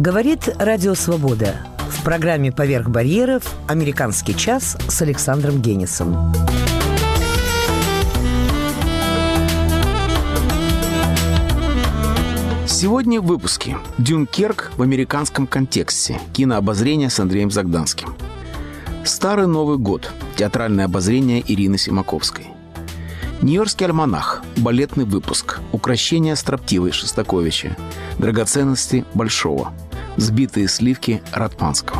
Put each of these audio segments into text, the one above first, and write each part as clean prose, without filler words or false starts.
Говорит Радио Свобода. В программе «Поверх барьеров» «Американский час» с Александром Генисом. Сегодня в выпуске «Дюнкерк в американском контексте». Кинообозрение с Андреем Загданским. «Старый Новый год». Театральное обозрение Ирины Симаковской. «Нью-Йоркский альманах». Балетный выпуск. Укрощение строптивой Шостаковича. Драгоценности Большого. Сбитые сливки Радпанского.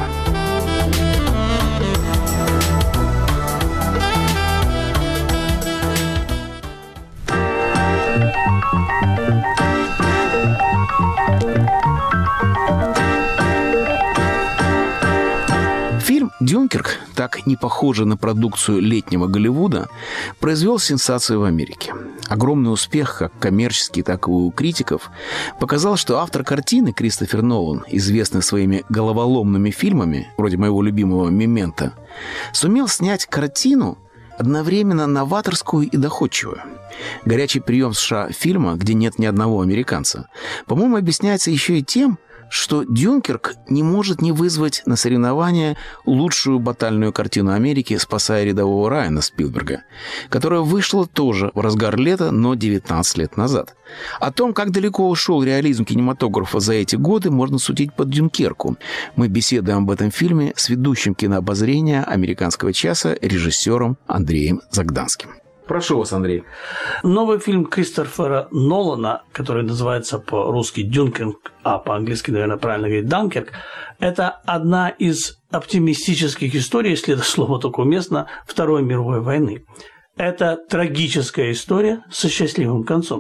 Фильм «Дюнкерк», так не похожий на продукцию летнего Голливуда, произвел сенсацию в Америке. Огромный успех, как коммерческий, так и у критиков, показал, что автор картины Кристофер Нолан, известный своими головоломными фильмами, вроде моего любимого «Мементо», сумел снять картину одновременно новаторскую и доходчивую. Горячий прием США фильма, где нет ни одного американца, по-моему, объясняется еще и тем, что «Дюнкерк» не может не вызвать на соревнования лучшую батальную картину Америки «Спасая рядового Райана» Спилберга, которая вышла тоже в разгар лета, но 19 лет назад. О том, как далеко ушел реализм кинематографа за эти годы, можно судить по «Дюнкерку». Мы беседуем об этом фильме с ведущим кинообозрения «Американского часа» режиссером Андреем Загданским. Прошу вас, Андрей. Новый фильм Кристофера Нолана, который называется по-русски «Дюнкерк», а по-английски, наверное, правильно говорить «Данкерк», это одна из оптимистических историй, если это слово только уместно, Второй мировой войны. Это трагическая история со счастливым концом.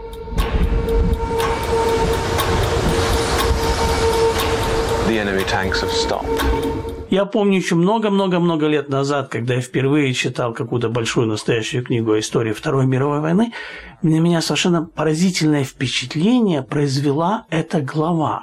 The enemy tanks have stopped. Я помню еще много-много-много лет назад, когда я впервые читал какую-то большую настоящую книгу о истории Второй мировой войны, на меня совершенно поразительное впечатление произвела эта глава.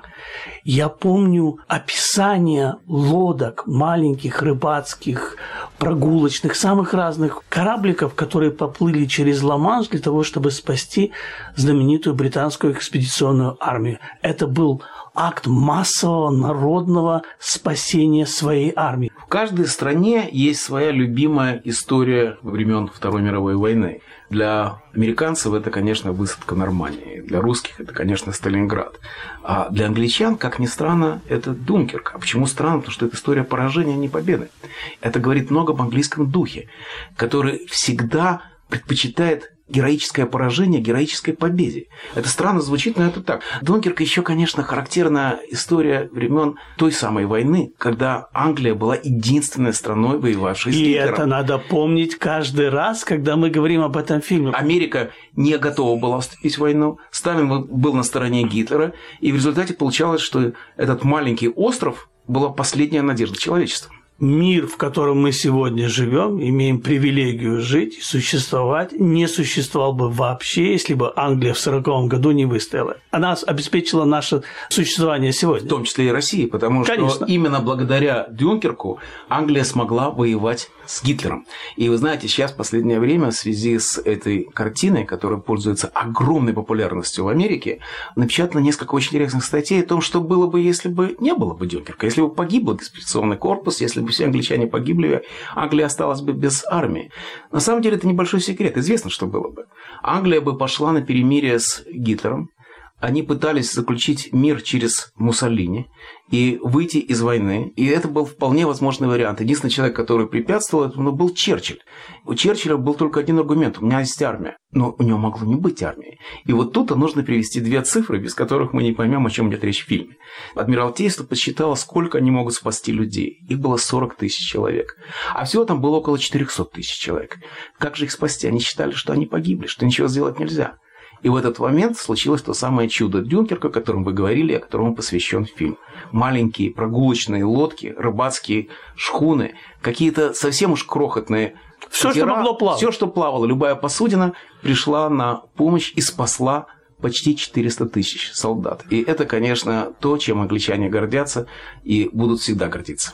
Я помню описание лодок, маленьких рыбацких, прогулочных, самых разных корабликов, которые поплыли через Ла-Манш для того, чтобы спасти знаменитую британскую экспедиционную армию. Это был акт массового народного спасения своей армии. В каждой стране есть своя любимая история времен Второй мировой войны. Для американцев это, конечно, высадка в Нормандии. Для русских это, конечно, Сталинград. А для англичан, как ни странно, это Дюнкерк. А почему странно? Потому что это история поражения, а не победы. Это говорит много об английском духе, который всегда предпочитает героическое поражение героической победе. Это странно звучит, но это так. Дюнкерк еще, конечно, характерна история времен той самой войны, когда Англия была единственной страной, воевавшей с Гитлером. И это надо помнить каждый раз, когда мы говорим об этом фильме. Америка не готова была вступить в войну. Сталин был на стороне Гитлера. И в результате получалось, что этот маленький остров была последняя надежда человечества. Мир, в котором мы сегодня живем, имеем привилегию жить и существовать, не существовал бы вообще, если бы Англия в 1940 году не выстояла. Она обеспечила наше существование сегодня. В том числе и России, потому что именно благодаря Дюнкерку Англия смогла воевать с Гитлером. И вы знаете, сейчас в последнее время в связи с этой картиной, которая пользуется огромной популярностью в Америке, напечатано несколько очень интересных статей о том, что было бы, если бы не было бы Дюнкерка, если бы погиб экспедиционный корпус, если бы все англичане погибли, Англия осталась бы без армии. На самом деле это небольшой секрет. Известно, что было бы. Англия бы пошла на перемирие с Гитлером. Они пытались заключить мир через Муссолини и выйти из войны. И это был вполне возможный вариант. Единственный человек, который препятствовал этому, был Черчилль. У Черчилля был только один аргумент. У меня есть армия. Но у него могло не быть армии. И вот тут нужно привести две цифры, без которых мы не поймем, о чем идет речь в фильме. Адмиралтейство подсчитало, сколько они могут спасти людей. Их было 40 тысяч человек. А всего там было около 400 тысяч человек. Как же их спасти? Они считали, что они погибли, что ничего сделать нельзя. И в этот момент случилось то самое чудо Дюнкерка, о котором вы говорили, о котором посвящен фильм. Маленькие прогулочные лодки, рыбацкие шхуны, какие-то совсем уж крохотные все, что могло плавать. Все, что плавало, любая посудина пришла на помощь и спасла почти 400 тысяч солдат. И это, конечно, то, чем англичане гордятся и будут всегда гордиться.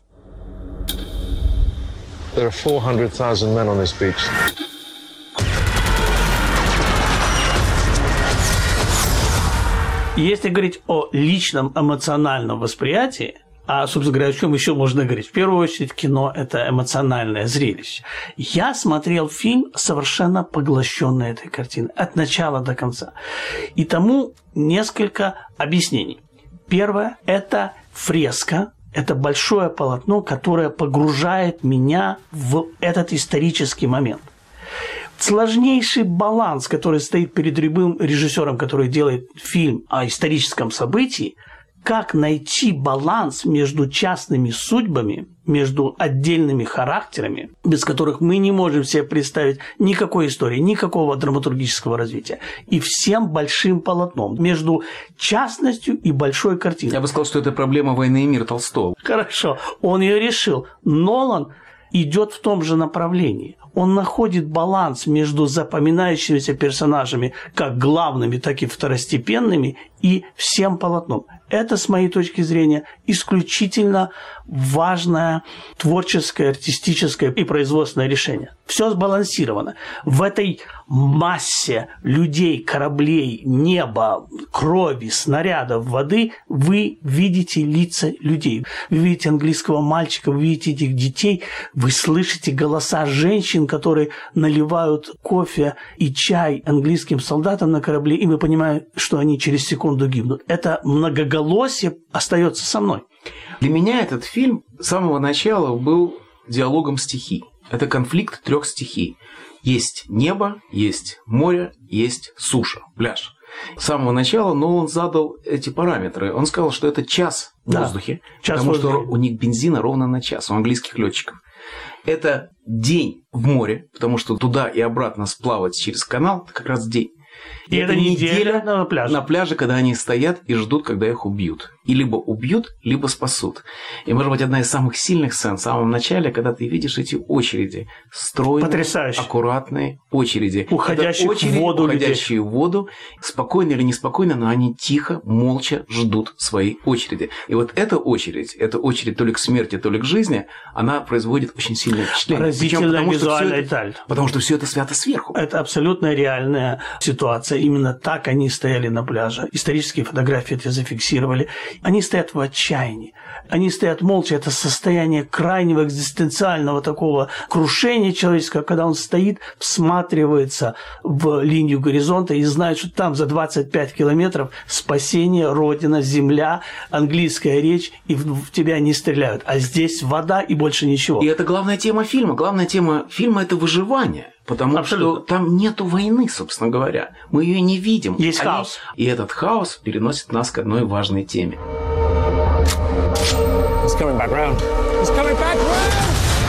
There are 400,000 men on this beach. Если говорить о личном эмоциональном восприятии, а, собственно говоря, о чем еще можно говорить? В первую очередь, кино – это эмоциональное зрелище. Я смотрел фильм, совершенно поглощенный этой картиной, от начала до конца. И тому несколько объяснений. Первое – это фреска, это большое полотно, которое погружает меня в этот исторический момент. Сложнейший баланс, который стоит перед любым режиссером, который делает фильм о историческом событии, как найти баланс между частными судьбами, между отдельными характерами, без которых мы не можем себе представить никакой истории, никакого драматургического развития, и всем большим полотном, между частностью и большой картиной. Я бы сказал, что это проблема «Войны и мир» Толстого. Хорошо, он ее решил. Нолан идет в том же направлении. Он находит баланс между запоминающимися персонажами, как главными, так и второстепенными, и всем полотном. Это, с моей точки зрения, исключительно важное творческое, артистическое и производственное решение. Все сбалансировано. В этой массе людей, кораблей, неба, крови, снарядов, воды вы видите лица людей. Вы видите английского мальчика, вы видите этих детей, вы слышите голоса женщин, которые наливают кофе и чай английским солдатам на корабле, и мы понимаем, что они через секунду гибнут. Это многоголосие остается со мной. Для меня этот фильм с самого начала был диалогом стихий. Это конфликт 3 стихий. Есть небо, есть море, есть суша, пляж. С самого начала Нолан задал эти параметры. Он сказал, что это час в воздухе, потому что у них бензина ровно на час, у английских летчиков. Это день в море, потому что туда и обратно сплавать через канал – это как раз день. И это неделя на пляже. На пляже, когда они стоят и ждут, когда их убьют. И либо убьют, либо спасут. И, может быть, одна из самых сильных сцен в самом начале, когда ты видишь эти очереди. Стройные, потрясающе, аккуратные очереди. Уходящие в воду людей. Уходящие в воду. Спокойно или неспокойно, но они тихо, молча ждут своей очереди. И вот эта очередь то ли к смерти, то ли к жизни, она производит очень сильное впечатление. Поразительная визуальная деталь. Потому что все это снято сверху. Это абсолютно реальная ситуация. Именно так они стояли на пляже. Исторические фотографии это зафиксировали. Они стоят в отчаянии. Они стоят молча. Это состояние крайнего экзистенциального такого крушения человеческого, когда он стоит, всматривается в линию горизонта и знает, что там за 25 километров спасение, родина, земля, английская речь, и в тебя не стреляют. А здесь вода и больше ничего. И это главная тема фильма. Главная тема фильма – это выживание. Потому что там нету войны, собственно говоря. Мы ее не видим. Есть хаос. И этот хаос переносит нас к одной важной теме. It's coming back round. It's coming back round!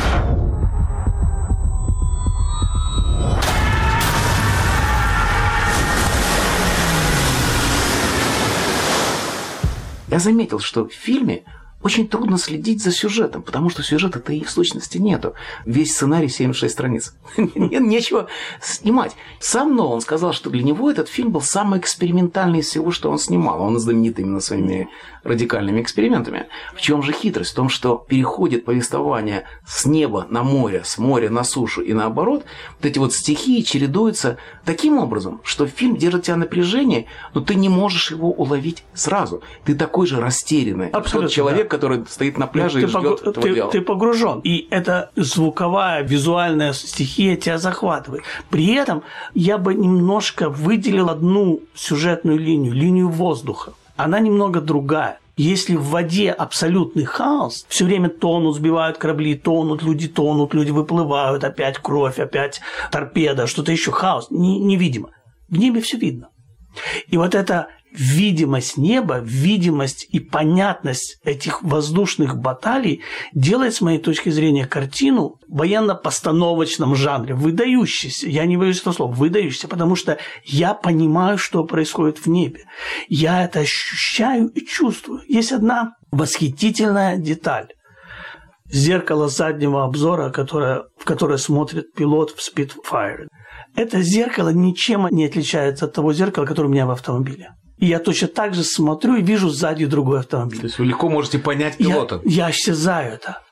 Я заметил, что в фильме очень трудно следить за сюжетом, потому что сюжета-то и в сущности нету. Весь сценарий 76 страниц. Нечего снимать. Сам Нолан сказал, что для него этот фильм был самый экспериментальный из всего, что он снимал. Он знаменит именно своими радикальными экспериментами. В чем же хитрость? В том, что переходит повествование с неба на море, с моря на сушу и наоборот. Вот эти вот стихии чередуются таким образом, что фильм держит тебя в напряжении, но ты не можешь его уловить сразу. Ты такой же растерянный. Абсолютно, человек, который стоит на пляже и ждет этого дела. Ты погружен. И эта звуковая, визуальная стихия тебя захватывает. При этом я бы немножко выделил одну сюжетную линию, линию воздуха. Она немного другая. Если в воде абсолютный хаос, все время тонут, сбивают корабли, тонут, люди выплывают, опять кровь, опять торпеда, что-то еще, хаос, невидимо. В небе все видно. И вот эта видимость неба, видимость и понятность этих воздушных баталий делает, с моей точки зрения, картину в военно-постановочном жанре, выдающийся. Я не боюсь этого слова, выдающийся, потому что я понимаю, что происходит в небе. Я это ощущаю и чувствую. Есть одна восхитительная деталь. Зеркало заднего обзора, в которое смотрит пилот в Spitfire. Это зеркало ничем не отличается от того зеркала, которое у меня в автомобиле. И я точно так же смотрю и вижу сзади другой автомобиль. То есть вы легко можете понять пилота. Я осязаю это.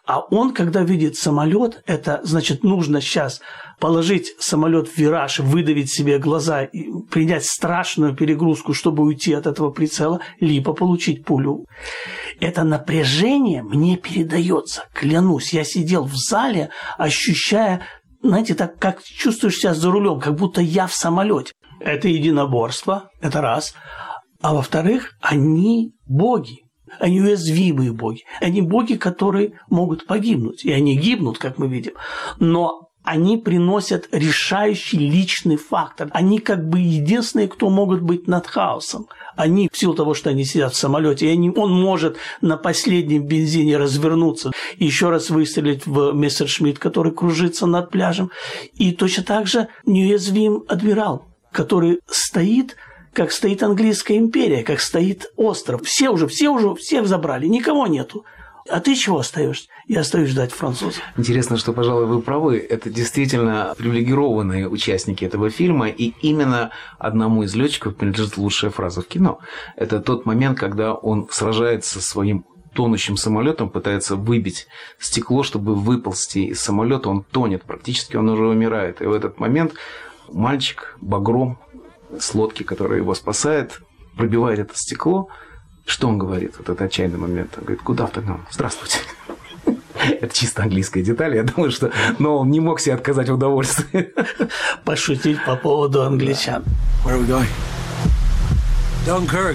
А он, когда видит самолет, это значит, нужно сейчас положить самолет в вираж, выдавить себе глаза, и принять страшную перегрузку, чтобы уйти от этого прицела, либо получить пулю. Это напряжение мне передается, клянусь. Я сидел в зале, ощущая, знаете, так как чувствуешь себя за рулем, как будто я в самолете. Это единоборство, это раз. А во-вторых, они боги. Они уязвимые боги. Они боги, которые могут погибнуть. И они гибнут, как мы видим. Но они приносят решающий личный фактор. Они как бы единственные, кто могут быть над хаосом. Они, в силу того, что они сидят в самолете, он может на последнем бензине развернуться и еще раз выстрелить в Мессершмитт, который кружится над пляжем. И точно так же неуязвим адмирал, который стоит, как стоит английская империя, как стоит остров. Всех забрали, никого нету. А ты чего остаешься? Я остаюсь ждать французов. Интересно, что, пожалуй, вы правы. Это действительно привилегированные участники этого фильма. И именно одному из летчиков принадлежит лучшая фраза в кино. Это тот момент, когда он сражается со своим тонущим самолетом, пытается выбить стекло, чтобы выползти из самолета. Он тонет, практически он уже умирает. И в этот момент мальчик багром с лодки, которая его спасает, пробивает это стекло. Что он говорит в этот отчаянный момент? Он говорит: "Good afternoon, здравствуйте". Это чисто английская деталь. Я думаю, что он не мог себе отказать в удовольствии. Пошутить по поводу англичан. Where are we going? Dunkirk.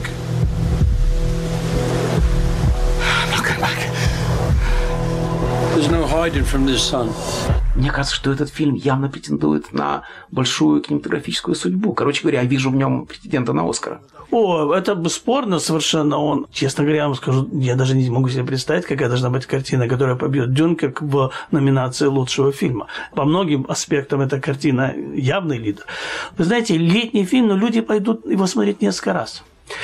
I'm not going back. There's no hiding from this sun. Мне кажется, что этот фильм явно претендует на большую кинематографическую судьбу. Короче говоря, я вижу в нем претендента на Оскара. Это бесспорно совершенно он. Честно говоря, я вам скажу, я даже не могу себе представить, какая должна быть картина, которая побьет «Дюнкерк» в номинации лучшего фильма. По многим аспектам эта картина явный лидер. Вы знаете, летний фильм, но люди пойдут его смотреть несколько раз.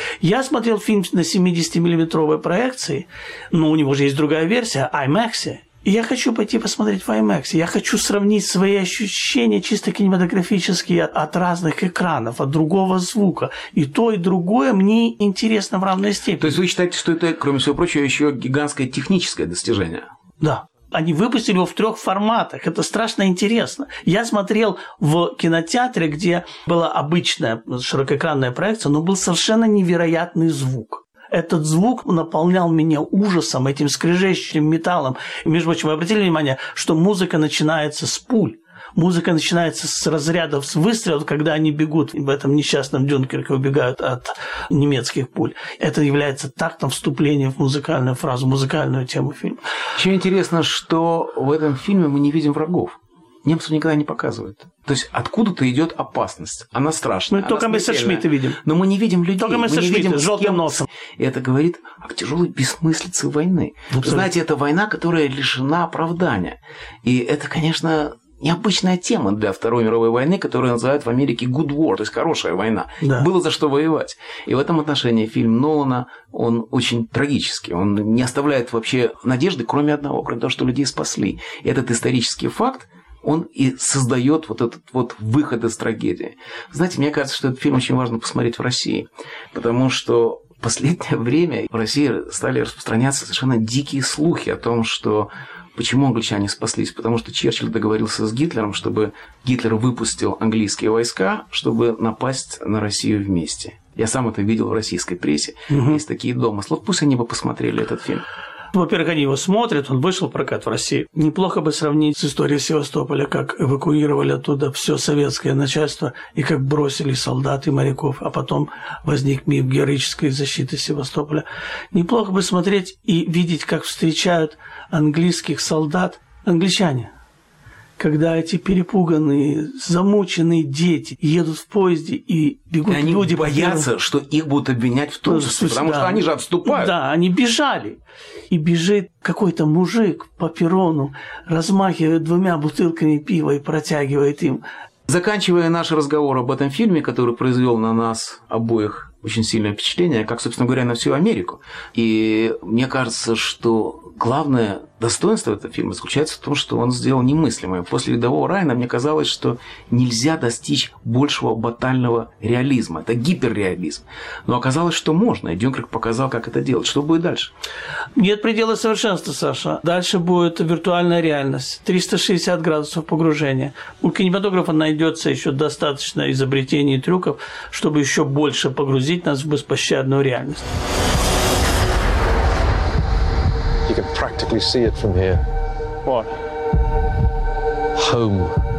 Я смотрел фильм на 70-миллиметровой проекции, но у него же есть другая версия, IMAX. И я хочу пойти посмотреть в IMAX. Я хочу сравнить свои ощущения чисто кинематографические от разных экранов, от другого звука. И то, и другое мне интересно в равной степени. То есть вы считаете, что это, кроме всего прочего, еще гигантское техническое достижение? Да. Они выпустили его в 3 форматах. Это страшно интересно. Я смотрел в кинотеатре, где была обычная широкоэкранная проекция, но был совершенно невероятный звук. Этот звук наполнял меня ужасом, этим скрежещущим металлом. И, между прочим, вы обратили внимание, что музыка начинается с пуль. Музыка начинается с разрядов, с выстрелов, когда они бегут в этом несчастном Дюнкерке, убегают от немецких пуль. Это является тактом вступления в музыкальную фразу, музыкальную тему фильма. Еще интересно, что в этом фильме мы не видим врагов. Немцев никогда не показывают. То есть откуда-то идет опасность. Она страшная. Мы только Мессершмитта видим. Но мы не видим людей. Только Мессершмитта с желтым носом. И это говорит о тяжелой бессмыслице войны. Вы знаете, это война, которая лишена оправдания. И это, конечно, необычная тема для Второй мировой войны, которую называют в Америке good war, то есть хорошая война. Да. Было за что воевать. И в этом отношении фильм Нолана, он очень трагический. Он не оставляет вообще надежды, кроме одного, кроме того, что людей спасли. И этот исторический факт, он и создает вот этот вот выход из трагедии. Знаете, мне кажется, что этот фильм очень важно посмотреть в России, потому что в последнее время в России стали распространяться совершенно дикие слухи о том, что почему англичане спаслись? Потому что Черчилль договорился с Гитлером, чтобы Гитлер выпустил английские войска, чтобы напасть на Россию вместе. Я сам это видел в российской прессе. Есть такие домыслы. Вот пусть они бы посмотрели этот фильм. Во-первых, они его смотрят, он вышел в прокат в России. Неплохо бы сравнить с историей Севастополя, как эвакуировали оттуда все советское начальство и как бросили солдат и моряков, а потом возник миф героической защиты Севастополя. Неплохо бы смотреть и видеть, как встречают английских солдат англичане. Когда эти перепуганные, замученные дети едут в поезде и бегут они люди... Они боятся, что их будут обвинять в трусости, потому что они же отступают. Да, они бежали. И бежит какой-то мужик по перрону, размахивает 2 бутылками пива и протягивает им. Заканчивая наш разговор об этом фильме, который произвел на нас обоих очень сильное впечатление, как, собственно говоря, на всю Америку. И мне кажется, что главное достоинство этого фильма заключается в том, что он сделал немыслимое. После «Рядового Райана» мне казалось, что нельзя достичь большего батального реализма. Это гиперреализм. Но оказалось, что можно. И Дюнкерк показал, как это делать. Что будет дальше? Нет предела совершенства, Саша. Дальше будет виртуальная реальность. 360 градусов погружения. У кинематографа найдется еще достаточно изобретений и трюков, чтобы еще больше погрузить нас в беспощадную реальность. You can practically see it from here. What? Home.